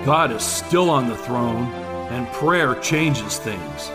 God is still on the throne, and prayer changes things.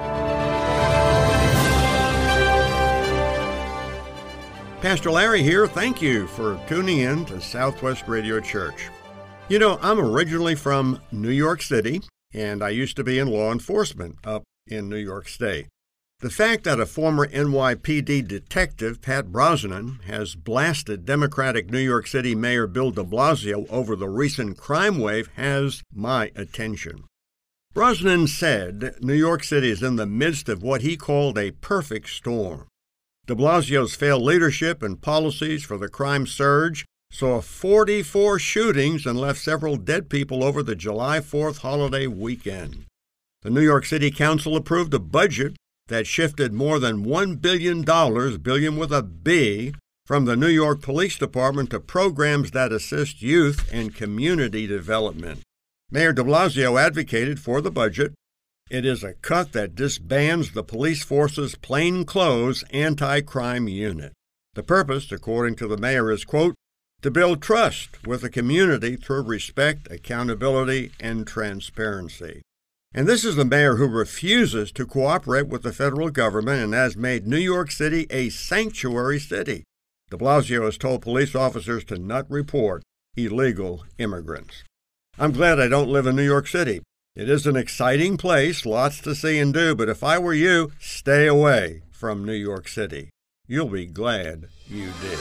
Pastor Larry here. Thank you for tuning in to Southwest Radio Church. You know, I'm originally from New York City, and I used to be in law enforcement up in New York State. The fact that a former NYPD detective, Pat Brosnan, has blasted Democratic New York City Mayor Bill de Blasio over the recent crime wave has my attention. Brosnan said New York City is in the midst of what he called a perfect storm. De Blasio's failed leadership and policies for the crime surge saw 44 shootings and left several dead people over the July 4th holiday weekend. The New York City Council approved a budget that shifted more than $1 billion, billion with a B, from the New York Police Department to programs that assist youth and community development. Mayor de Blasio advocated for the budget. It is a cut that disbands the police force's plainclothes anti-crime unit. The purpose, according to the mayor, is, quote, to build trust with the community through respect, accountability, and transparency. And this is the mayor who refuses to cooperate with the federal government and has made New York City a sanctuary city. De Blasio has told police officers to not report illegal immigrants. I'm glad I don't live in New York City. It is an exciting place, lots to see and do, but if I were you, stay away from New York City. You'll be glad you did.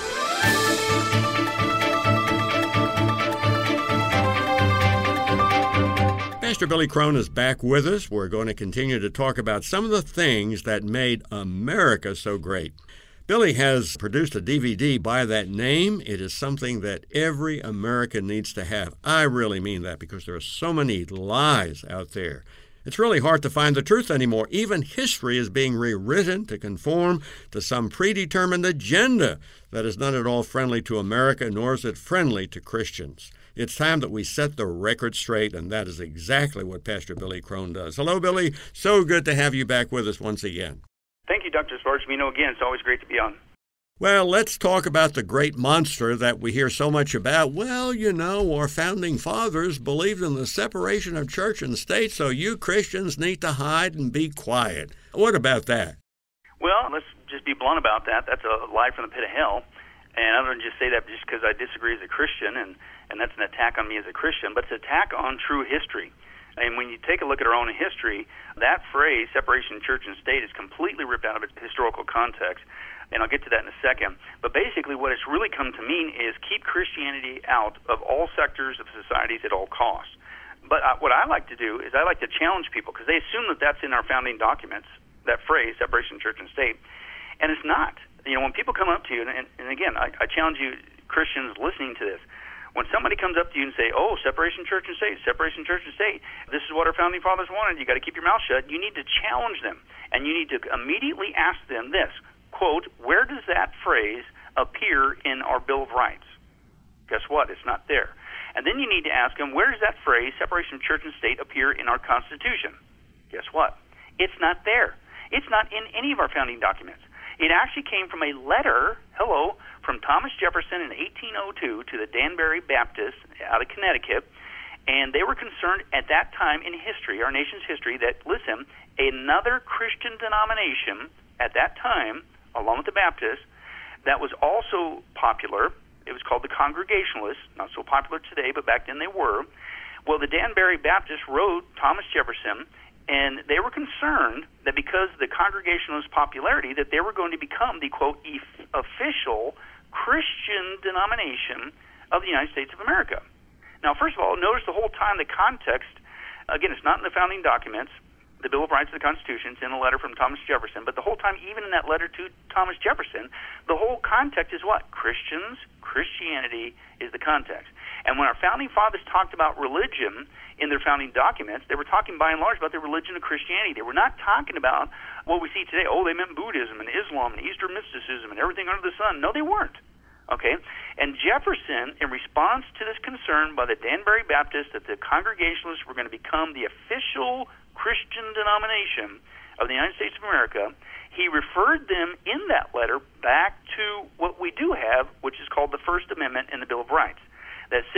Pastor Billy Crone is back with us. We're going to continue to talk about some of the things that made America so great. Billy has produced a DVD by that name. It is something that every American needs to have. I really mean that because there are so many lies out there. It's really hard to find the truth anymore. Even history is being rewritten to conform to some predetermined agenda that is not at all friendly to America, nor is it friendly to Christians. It's time that we set the record straight, and that is exactly what Pastor Billy Crone does. Hello, Billy. So good to have you back with us once again. Thank you, Dr. Spargino. Again, it's always great to be on. Well, let's talk about the great monster that we hear so much about. Well, you know, our founding fathers believed in the separation of church and state, so you Christians need to hide and be quiet. What about that? Well, let's just be blunt about that. That's a lie from the pit of hell. And I don't just say that just because I disagree as a Christian, and that's an attack on me as a Christian, but it's an attack on true history. And when you take a look at our own history, that phrase, separation of church and state, is completely ripped out of its historical context. And I'll get to that in a second. But basically what it's really come to mean is keep Christianity out of all sectors of societies at all costs. But what I like to do is I like to challenge people, because they assume that that's in our founding documents, that phrase, separation of church and state. And it's not. You know, when people come up to you, and again, I challenge you, Christians listening to this, when somebody comes up to you and say, oh, separation church and state, separation church and state, this is what our founding fathers wanted, you got to keep your mouth shut, you need to challenge them. And you need to immediately ask them this, quote, where does that phrase appear in our Bill of Rights? Guess what? It's not there. And then you need to ask them, where does that phrase, separation of church and state, appear in our Constitution? Guess what? It's not there. It's not in any of our founding documents. It actually came from a letter, from Thomas Jefferson in 1802 to the Danbury Baptists out of Connecticut, and they were concerned at that time in history, our nation's history, that, listen, another Christian denomination at that time, along with the Baptists, that was also popular, it was called the Congregationalists, not so popular today, but back then they were. Well, the Danbury Baptists wrote Thomas Jefferson, and they were concerned that because of the Congregationalist popularity, that they were going to become the, quote, official Christian denomination of the United States of America. Now, first of all, notice the whole time the context, again, it's not in the founding documents, the Bill of Rights of the Constitution, it's in a letter from Thomas Jefferson, but the whole time, even in that letter to Thomas Jefferson, the whole context is what? Christians, Christianity is the context. And when our founding fathers talked about religion in their founding documents, they were talking by and large about the religion of Christianity. They were not talking about what we see today. Oh, they meant Buddhism and Islam and Eastern mysticism and everything under the sun. No, they weren't. Okay? And Jefferson, in response to this concern by the Danbury Baptists that the Congregationalists were going to become the official Christian denomination of the United States of America, he referred them in that letter back to what we do have, which is called the First Amendment in the Bill of Rights, that says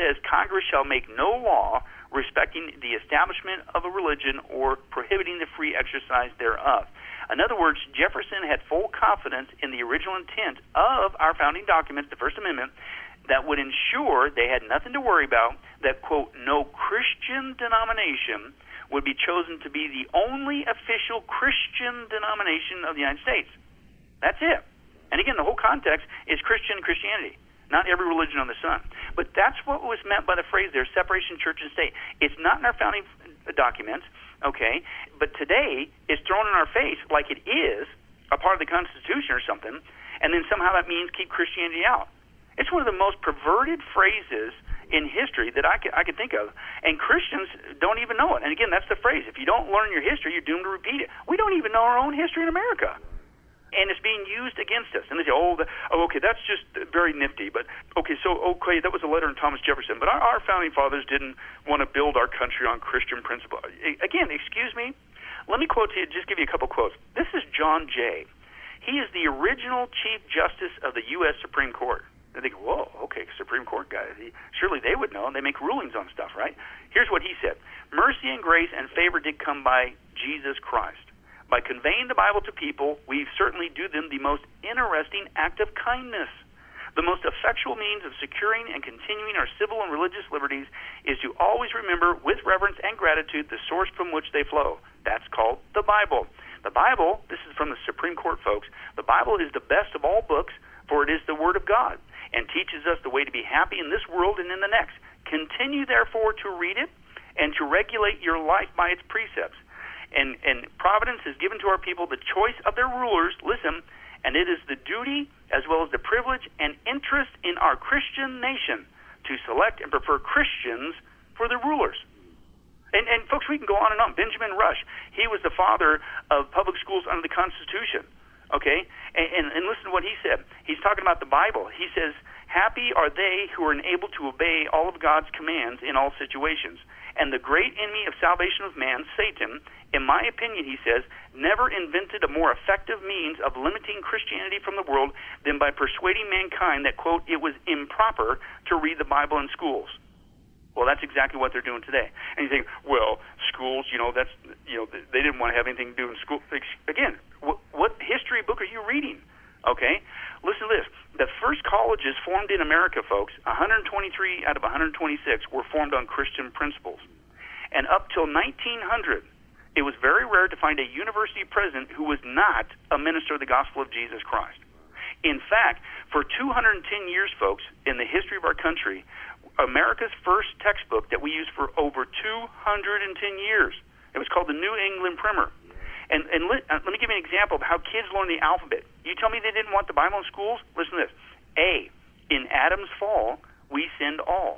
says, Congress shall make no law respecting the establishment of a religion or prohibiting the free exercise thereof. In other words, Jefferson had full confidence in the original intent of our founding documents, the First Amendment, that would ensure they had nothing to worry about, that, quote, no Christian denomination would be chosen to be the only official Christian denomination of the United States. That's it. And again, the whole context is Christianity, not every religion on the sun. But that's what was meant by the phrase there, separation church and state. It's not in our founding documents, okay? But today, it's thrown in our face like it is a part of the Constitution or something, and then somehow that means keep Christianity out. It's one of the most perverted phrases in history that I could think of, and Christians don't even know it. And again, that's the phrase. If you don't learn your history, you're doomed to repeat it. We don't even know our own history in America. And it's being used against us. And they say, okay, that's just very nifty. But, okay, that was a letter in Thomas Jefferson. But our founding fathers didn't want to build our country on Christian principle. Again, excuse me. Let me quote to you, just give you a couple quotes. This is John Jay. He is the original Chief Justice of the U.S. Supreme Court. And they go, whoa, okay, Supreme Court guy. Surely they would know, and they make rulings on stuff, right? Here's what he said. Mercy and grace and favor did come by Jesus Christ. By conveying the Bible to people, we certainly do them the most interesting act of kindness. The most effectual means of securing and continuing our civil and religious liberties is to always remember with reverence and gratitude the source from which they flow. That's called the Bible. The Bible, this is from the Supreme Court, folks, the Bible is the best of all books, for it is the Word of God, and teaches us the way to be happy in this world and in the next. Continue, therefore, to read it and to regulate your life by its precepts. And providence has given to our people the choice of their rulers, listen, and it is the duty as well as the privilege and interest in our Christian nation to select and prefer Christians for their rulers. And folks, we can go on and on. Benjamin Rush, he was the father of public schools under the Constitution, okay? And listen to what he said. He's talking about the Bible. He says, happy are they who are enabled to obey all of God's commands in all situations. And the great enemy of salvation of man, Satan, in my opinion, he says, never invented a more effective means of limiting Christianity from the world than by persuading mankind that, quote, it was improper to read the Bible in schools. Well, that's exactly what they're doing today. And you think, well, schools, they didn't want to have anything to do in school. Again, what history book are you reading? Okay? Listen to this. The first colleges formed in America, folks, 123 out of 126 were formed on Christian principles. And up till 1900, it was very rare to find a university president who was not a minister of the gospel of Jesus Christ. In fact, for 210 years, folks, in the history of our country, America's first textbook that we used for over 210 years, it was called the New England Primer. And let me give you an example of how kids learn the alphabet. You tell me they didn't want the Bible in schools? Listen to this. A, in Adam's fall, we sinned all.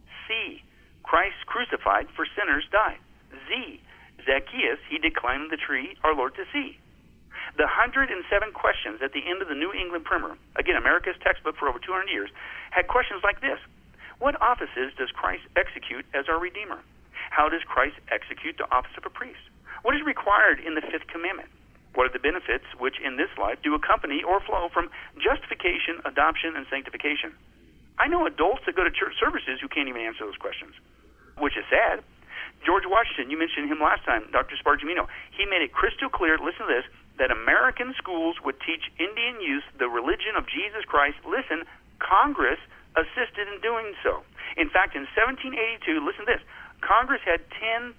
C, Christ crucified for sinners died. Z, Zacchaeus, he did climb the tree, our Lord to see. The 107 questions at the end of the New England Primer, again, America's textbook for over 200 years, had questions like this. What offices does Christ execute as our Redeemer? How does Christ execute the office of a priest? What is required in the Fifth Commandment? What are the benefits which in this life do accompany or flow from justification, adoption, and sanctification? I know adults that go to church services who can't even answer those questions, which is sad. George Washington, you mentioned him last time, Dr. Spargimino. He made it crystal clear, listen to this, that American schools would teach Indian youth the religion of Jesus Christ. Listen, Congress assisted in doing so. In fact, in 1782, listen to this, Congress had 10,000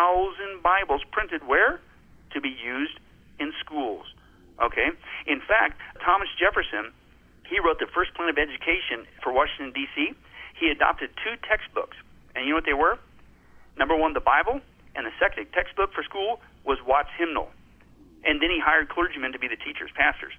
Bibles printed where? To be used in schools. Okay? In fact, Thomas Jefferson, he wrote the first plan of education for Washington, D.C. He adopted 2 textbooks. And you know what they were? Number 1, the Bible, and the second textbook for school was Watts' Hymnal. And then he hired clergymen to be the teachers, pastors.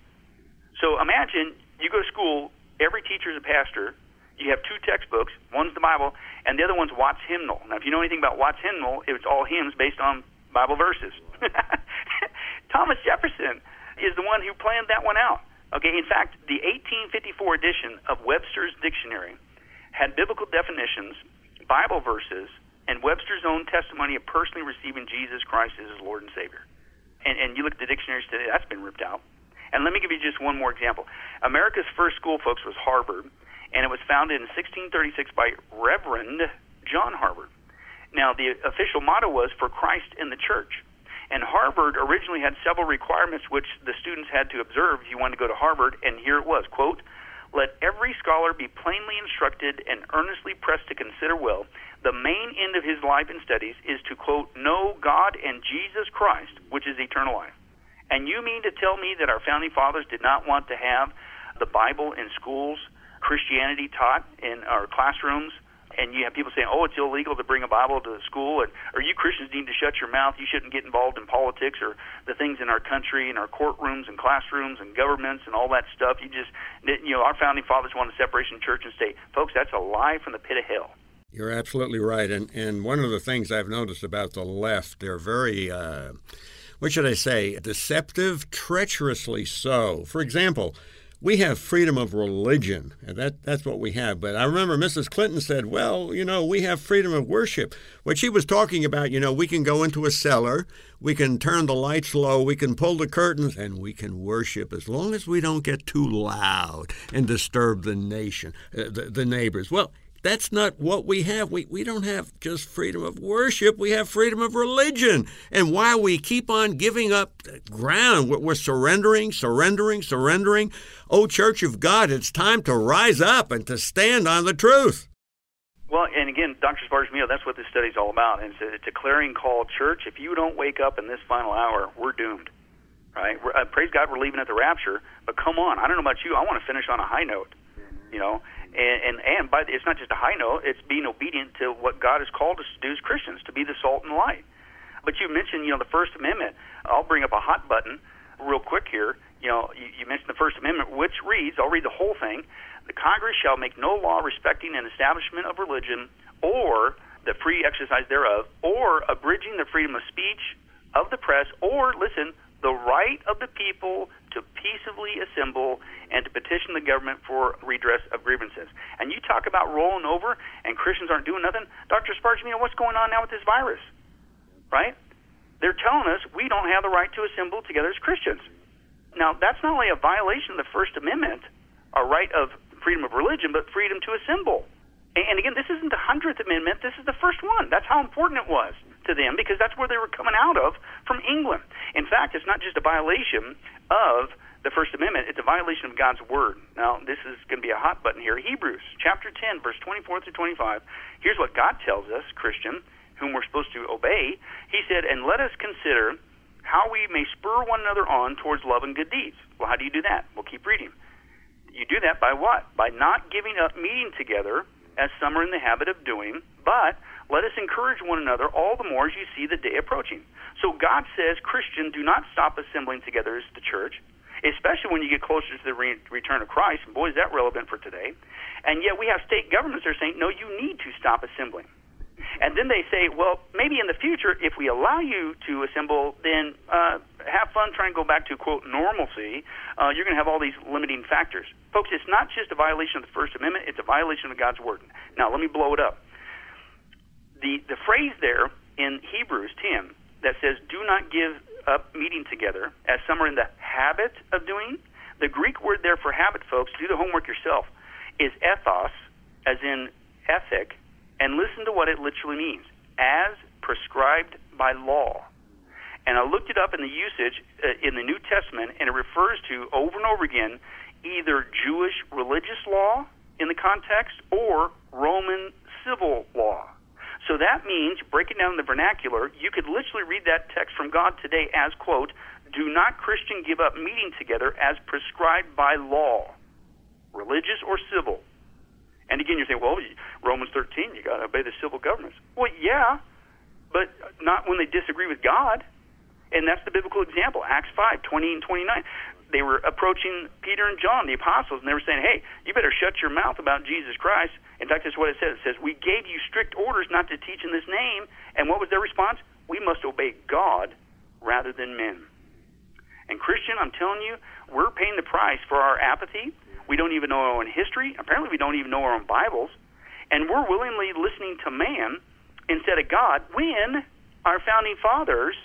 So imagine you go to school, every teacher is a pastor, you have 2 textbooks, one's the Bible, and the other one's Watts' Hymnal. Now, if you know anything about Watts' Hymnal, it's all hymns based on Bible verses. Thomas Jefferson is the one who planned that one out. Okay, in fact, the 1854 edition of Webster's Dictionary had biblical definitions, Bible verses, and Webster's own testimony of personally receiving Jesus Christ as his Lord and Savior. And you look at the dictionaries today, that's been ripped out. And let me give you just one more example. America's first school, folks, was Harvard. and it was founded in 1636 by Reverend John Harvard. Now, the official motto was "For Christ in the Church." And Harvard originally had several requirements which the students had to observe if you wanted to go to Harvard, and here it was, quote, "Let every scholar be plainly instructed and earnestly pressed to consider well. The main end of his life and studies is to, quote, know God and Jesus Christ, which is eternal life." And you mean to tell me that our founding fathers did not want to have the Bible in schools, Christianity taught in our classrooms, and you have people saying, oh, it's illegal to bring a Bible to school, or you Christians need to shut your mouth, you shouldn't get involved in politics or the things in our country and our courtrooms and classrooms and governments and all that stuff. Our founding fathers wanted separation of church and state. Folks, that's a lie from the pit of hell. You're absolutely right. And one of the things I've noticed about the left, they're very, what should I say, deceptive, treacherously so. For example, we have freedom of religion, and that's what we have. But I remember Mrs. Clinton said, well, we have freedom of worship. What she was talking about, we can go into a cellar, we can turn the lights low, we can pull the curtains, and we can worship as long as we don't get too loud and disturb the neighbors. Well, that's not what we have. We don't have just freedom of worship. We have freedom of religion. And while we keep on giving up ground, we're surrendering. Oh, Church of God, it's time to rise up and to stand on the truth. Well, and again, Dr. Spargmio, that's what this study is all about. And it's a clarion call. Church, if you don't wake up in this final hour, we're doomed. Right? Praise God, we're leaving at the rapture. But come on, I don't know about you. I want to finish on a high note, And it's not just a high note, it's being obedient to what God has called us to do as Christians, to be the salt and light. But you mentioned, the First Amendment. I'll bring up a hot button real quick here. You mentioned the First Amendment, which reads, I'll read the whole thing, "The Congress shall make no law respecting an establishment of religion or the free exercise thereof, or abridging the freedom of speech, of the press, or," listen, "the right of the people to peaceably assemble and to petition the government for redress of grievances." And you talk about rolling over and Christians aren't doing nothing. Dr. Spargmio, what's going on now with this virus? Right? They're telling us we don't have the right to assemble together as Christians. Now, that's not only a violation of the First Amendment, a right of freedom of religion, but freedom to assemble. And again, this isn't the 100th Amendment. This is the first one. That's how important it was to them, because that's where they were coming out of from England. In fact, it's not just a violation of the First Amendment, it's a violation of God's Word. Now, this is going to be a hot button here. Hebrews chapter 10, verse 24 through 25. Here's what God tells us, Christian, whom we're supposed to obey. He said, "And let us consider how we may spur one another on towards love and good deeds." Well, how do you do that? We'll keep reading. You do that by what? By not giving up meeting together, as some are in the habit of doing, but let us encourage one another all the more as you see the day approaching. So God says, Christian, do not stop assembling together as the church, especially when you get closer to the return of Christ. And boy, is that relevant for today. And yet we have state governments that are saying, no, you need to stop assembling. And then they say, well, maybe in the future, if we allow you to assemble, then have fun trying to go back to, quote, normalcy. You're going to have all these limiting factors. Folks, it's not just a violation of the First Amendment, it's a violation of God's Word. Now, let me blow it up. The phrase there in Hebrews 10 that says, do not give up meeting together, as some are in the habit of doing, the Greek word there for habit, folks, do the homework yourself, is ethos, as in ethic, and listen to what it literally means, as prescribed by law. And I looked it up in the usage in the New Testament, and it refers to, over and over again, either Jewish religious law in the context or Roman civil law. So that means, breaking down the vernacular, you could literally read that text from God today as, quote, do not Christian give up meeting together as prescribed by law, religious or civil. And again, you're saying, well, Romans 13, you got to obey the civil governments. Well, yeah, but not when they disagree with God. And that's the biblical example, Acts 5, 20 and 29. They were approaching Peter and John, the apostles, and they were saying, hey, you better shut your mouth about Jesus Christ. In fact, that's what it says. It says, we gave you strict orders not to teach in this name. And what was their response? We must obey God rather than men. And Christian, I'm telling you, we're paying the price for our apathy. We don't even know our own history. Apparently, we don't even know our own Bibles. And we're willingly listening to man instead of God when our founding fathers,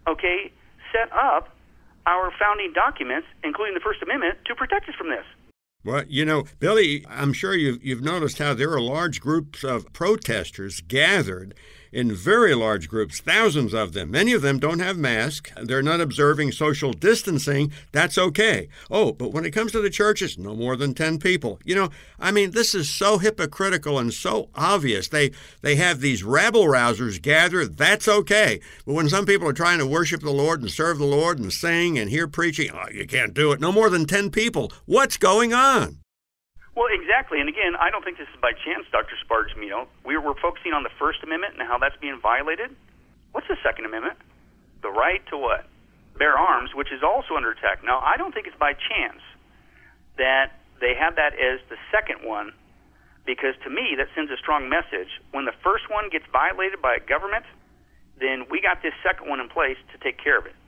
set up our founding documents, including the First Amendment, to protect us from this. Well, Billy, I'm sure you've noticed how there are large groups of protesters gathered in very large groups, thousands of them. Many of them don't have masks. They're not observing social distancing. That's okay. Oh, but when it comes to the churches, no more than 10 people. This is so hypocritical and so obvious. They have these rabble-rousers gathered. That's okay. But when some people are trying to worship the Lord and serve the Lord and sing and hear preaching, you can't do it. No more than 10 people. What's going on? Well, exactly. And again, I don't think this is by chance, Dr. Spargmino. We're focusing on the First Amendment and how that's being violated. What's the Second Amendment? The right to what? Bear arms, which is also under attack. Now, I don't think it's by chance that they have that as the second one, because to me, that sends a strong message. When the first one gets violated by a government, then we got this second one in place to take care of it.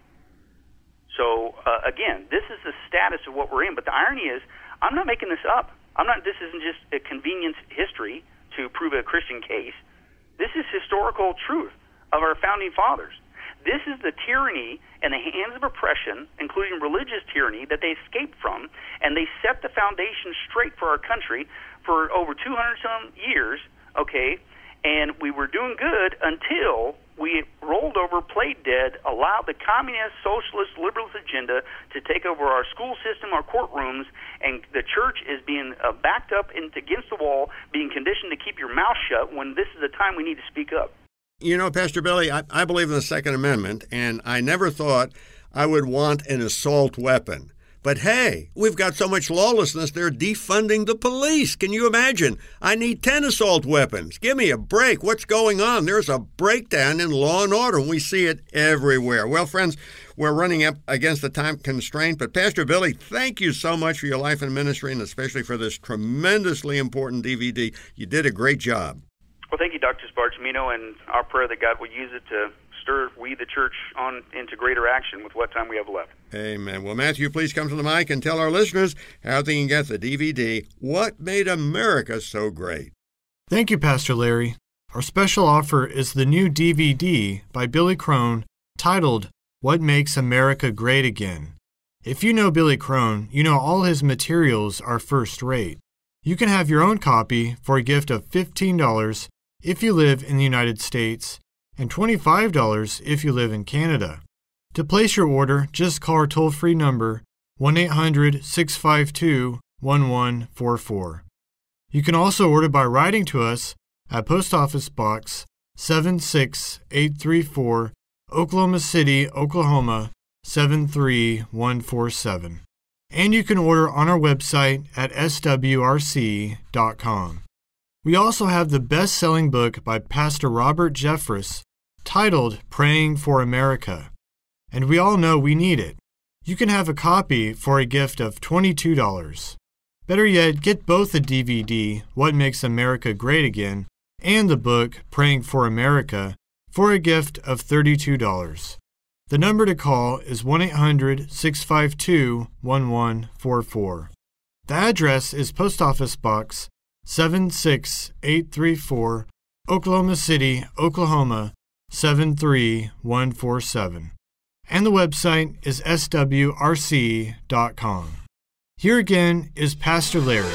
So, again, this is the status of what we're in. But the irony is, I'm not making this up. This isn't just a convenience history to prove a Christian case. This is historical truth of our founding fathers. This is the tyranny and the hands of oppression, including religious tyranny, that they escaped from, and they set the foundation straight for our country for over 200-some years, okay? And we were doing good until we rolled over, played dead, allowed the communist, socialist, liberalist agenda to take over our school system, our courtrooms, and the church is being backed up against the wall, being conditioned to keep your mouth shut when this is the time we need to speak up. Pastor Billy, I believe in the Second Amendment, and I never thought I would want an assault weapon. But hey, we've got so much lawlessness, they're defunding the police. Can you imagine? I need 10 assault weapons. Give me a break. What's going on? There's a breakdown in law and order, and we see it everywhere. Well, friends, we're running up against the time constraint, but Pastor Billy, thank you so much for your life and ministry, and especially for this tremendously important DVD. You did a great job. Well, thank you, Dr. Spargmino, and our prayer that God will use it to stir we, the church, on into greater action with what time we have left. Amen. Well, Matthew, please come to the mic and tell our listeners how they can get the DVD, What Made America So Great. Thank you, Pastor Larry. Our special offer is the new DVD by Billy Crone titled, What Makes America Great Again. If you know Billy Crone, you know all his materials are first rate. You can have your own copy for a gift of $15 if you live in the United States, and $25 if you live in Canada. To place your order, just call our toll-free number, 1-800-652-1144. You can also order by writing to us at Post Office Box 76834, Oklahoma City, Oklahoma 73147. And you can order on our website at swrc.com. We also have the best-selling book by Pastor Robert Jeffress titled Praying for America, and we all know we need it. You can have a copy for a gift of $22. Better yet, get both the DVD, What Makes America Great Again, and the book, Praying for America, for a gift of $32. The number to call is 1-800-652-1144. The address is Post Office Box 76834, Oklahoma City, Oklahoma 73147. And the website is swrc.com. Here again is Pastor Larry.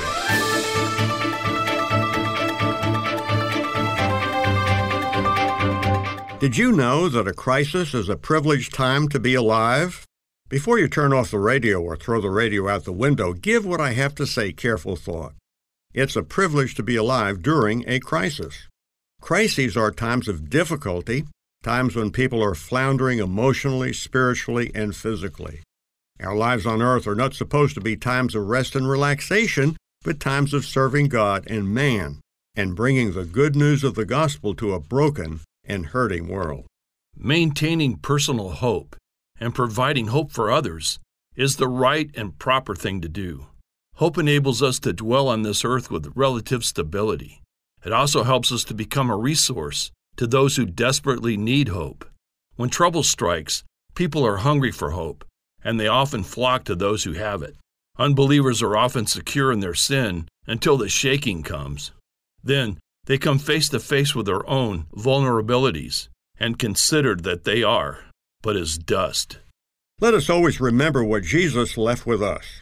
Did you know that a crisis is a privileged time to be alive? Before you turn off the radio or throw the radio out the window, give what I have to say careful thought. It's a privilege to be alive during a crisis. Crises are times of difficulty, times when people are floundering emotionally, spiritually, and physically. Our lives on earth are not supposed to be times of rest and relaxation, but times of serving God and man, and bringing the good news of the gospel to a broken and hurting world. Maintaining personal hope and providing hope for others is the right and proper thing to do. Hope enables us to dwell on this earth with relative stability. It also helps us to become a resource to those who desperately need hope. When trouble strikes, people are hungry for hope, and they often flock to those who have it. Unbelievers are often secure in their sin until the shaking comes. Then they come face to face with their own vulnerabilities and consider that they are but as dust. Let us always remember what Jesus left with us.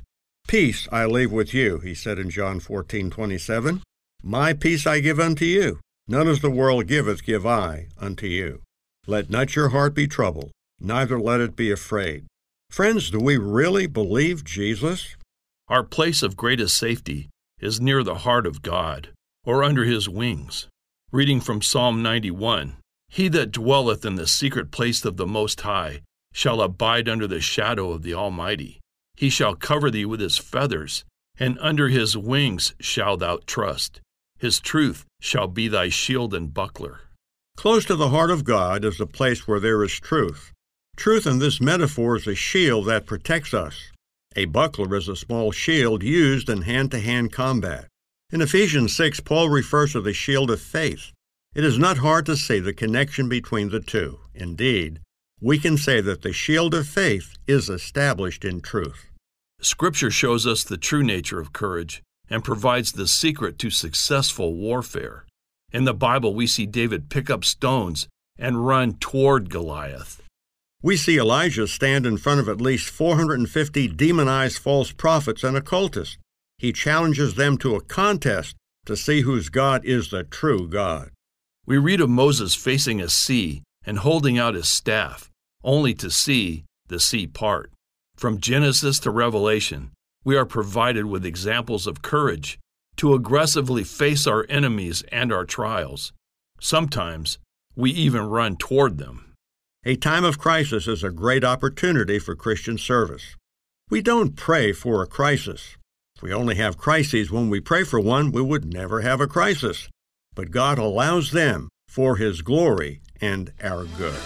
Peace I leave with you, he said in John 14:27. My peace I give unto you. None as the world giveth give I unto you. Let not your heart be troubled, neither let it be afraid. Friends, do we really believe Jesus? Our place of greatest safety is near the heart of God, or under his wings. Reading from Psalm 91, He that dwelleth in the secret place of the Most High shall abide under the shadow of the Almighty. He shall cover thee with his feathers, and under his wings shalt thou trust. His truth shall be thy shield and buckler. Close to the heart of God is the place where there is truth. Truth in this metaphor is a shield that protects us. A buckler is a small shield used in hand-to-hand combat. In Ephesians 6, Paul refers to the shield of faith. It is not hard to see the connection between the two. Indeed, we can say that the shield of faith is established in truth. Scripture shows us the true nature of courage and provides the secret to successful warfare. In the Bible, we see David pick up stones and run toward Goliath. We see Elijah stand in front of at least 450 demonized false prophets and occultists. He challenges them to a contest to see whose God is the true God. We read of Moses facing a sea and holding out his staff, only to see the sea part. From Genesis to Revelation, we are provided with examples of courage to aggressively face our enemies and our trials. Sometimes we even run toward them. A time of crisis is a great opportunity for Christian service. We don't pray for a crisis. If we only have crises when we pray for one, we would never have a crisis. But God allows them for His glory and our good.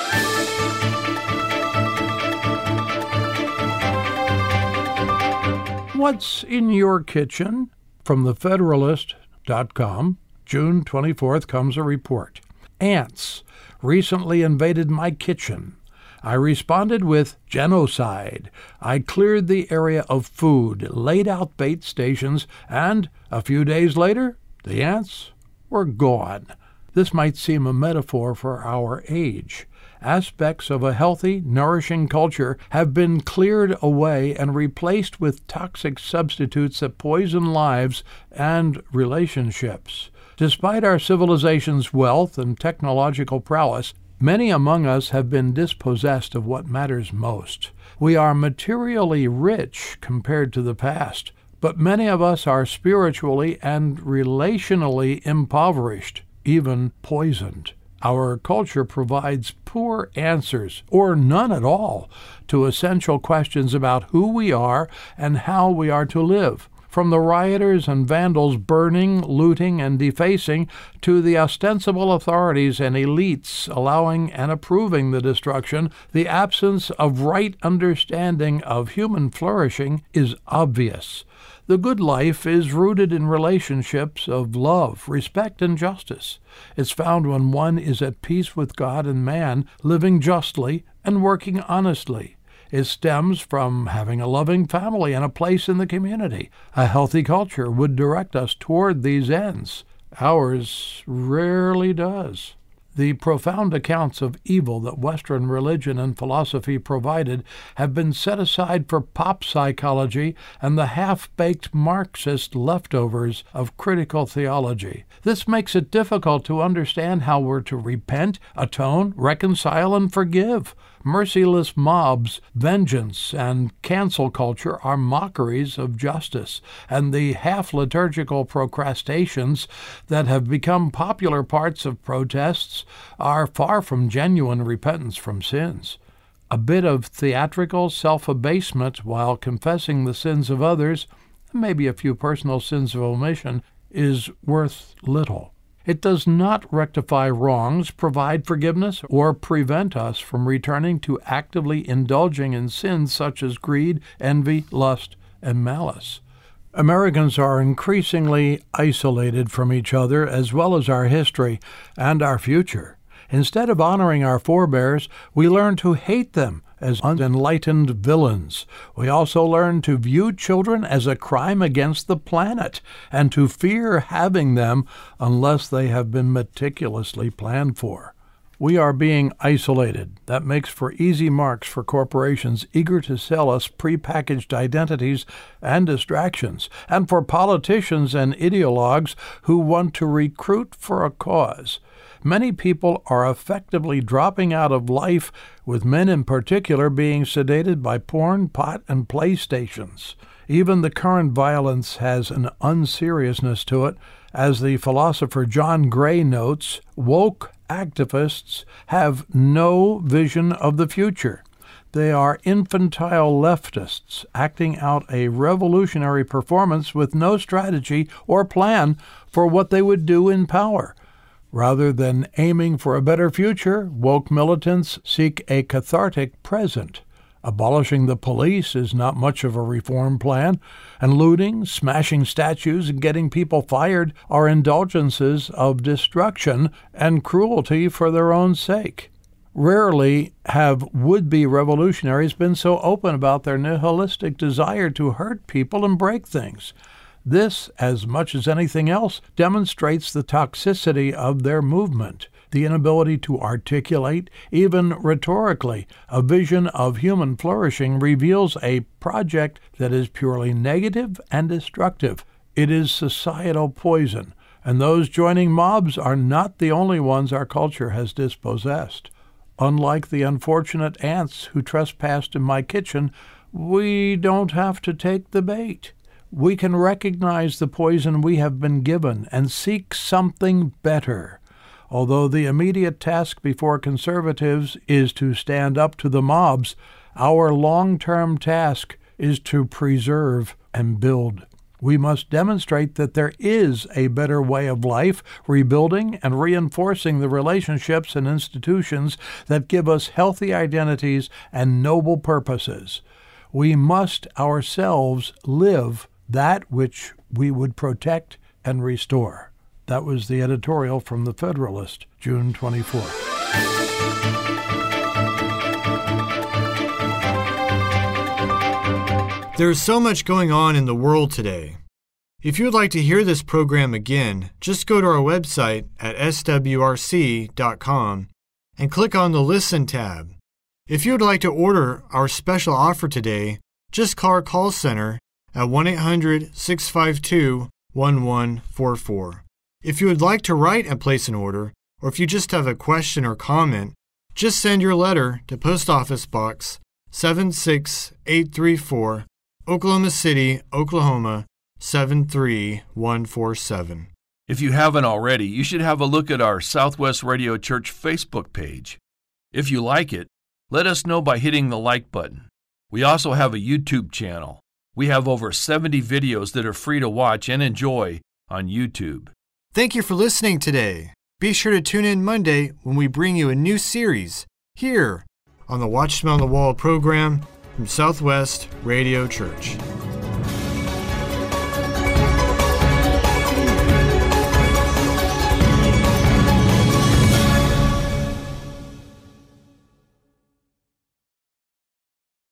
What's in your kitchen? From thefederalist.com, June 24th comes a report. Ants recently invaded my kitchen. I responded with genocide. I cleared the area of food, laid out bait stations, and a few days later, the ants were gone. This might seem a metaphor for our age. Aspects of a healthy, nourishing culture have been cleared away and replaced with toxic substitutes that poison lives and relationships. Despite our civilization's wealth and technological prowess, many among us have been dispossessed of what matters most. We are materially rich compared to the past, but many of us are spiritually and relationally impoverished, even poisoned. Our culture provides poor answers, or none at all, to essential questions about who we are and how we are to live. From the rioters and vandals burning, looting, and defacing, to the ostensible authorities and elites allowing and approving the destruction, the absence of right understanding of human flourishing is obvious. The good life is rooted in relationships of love, respect, and justice. It's found when one is at peace with God and man, living justly and working honestly. It stems from having a loving family and a place in the community. A healthy culture would direct us toward these ends. Ours rarely does. The profound accounts of evil that Western religion and philosophy provided have been set aside for pop psychology and the half-baked Marxist leftovers of critical theology. This makes it difficult to understand how we're to repent, atone, reconcile, and forgive. Merciless mobs, vengeance, and cancel culture are mockeries of justice, and the half-liturgical procrastinations that have become popular parts of protests are far from genuine repentance from sins. A bit of theatrical self-abasement while confessing the sins of others, and maybe a few personal sins of omission, is worth little. It does not rectify wrongs, provide forgiveness, or prevent us from returning to actively indulging in sins such as greed, envy, lust, and malice. Americans are increasingly isolated from each other as well as our history and our future. Instead of honoring our forebears, we learn to hate them as unenlightened villains. We also learn to view children as a crime against the planet and to fear having them unless they have been meticulously planned for. We are being isolated. That makes for easy marks for corporations eager to sell us prepackaged identities and distractions, and for politicians and ideologues who want to recruit for a cause. Many people are effectively dropping out of life, with men in particular being sedated by porn, pot, and PlayStations. Even the current violence has an unseriousness to it. As the philosopher John Gray notes, woke activists have no vision of the future. They are infantile leftists acting out a revolutionary performance with no strategy or plan for what they would do in power. Rather than aiming for a better future, woke militants seek a cathartic present. Abolishing the police is not much of a reform plan, and looting, smashing statues, and getting people fired are indulgences of destruction and cruelty for their own sake. Rarely have would-be revolutionaries been so open about their nihilistic desire to hurt people and break things. This, as much as anything else, demonstrates the toxicity of their movement. The inability to articulate, even rhetorically, a vision of human flourishing reveals a project that is purely negative and destructive. It is societal poison, and those joining mobs are not the only ones our culture has dispossessed. Unlike the unfortunate ants who trespassed in my kitchen, we don't have to take the bait. We can recognize the poison we have been given and seek something better. Although the immediate task before conservatives is to stand up to the mobs, our long-term task is to preserve and build. We must demonstrate that there is a better way of life, rebuilding and reinforcing the relationships and institutions that give us healthy identities and noble purposes. We must ourselves live that which we would protect and restore. That was the editorial from The Federalist, June 24th. There's so much going on in the world today. If you would like to hear this program again, just go to our website at swrc.com and click on the Listen tab. If you would like to order our special offer today, just call our call center at 1-800-652-1144. If you would like to write and place an order, or if you just have a question or comment, just send your letter to Post Office Box 76834, Oklahoma City, Oklahoma 73147. If you haven't already, you should have a look at our Southwest Radio Church Facebook page. If you like it, let us know by hitting the like button. We also have a YouTube channel. We have over 70 videos that are free to watch and enjoy on YouTube. Thank you for listening today. Be sure to tune in Monday when we bring you a new series here on the Watchman on the Wall program from Southwest Radio Church.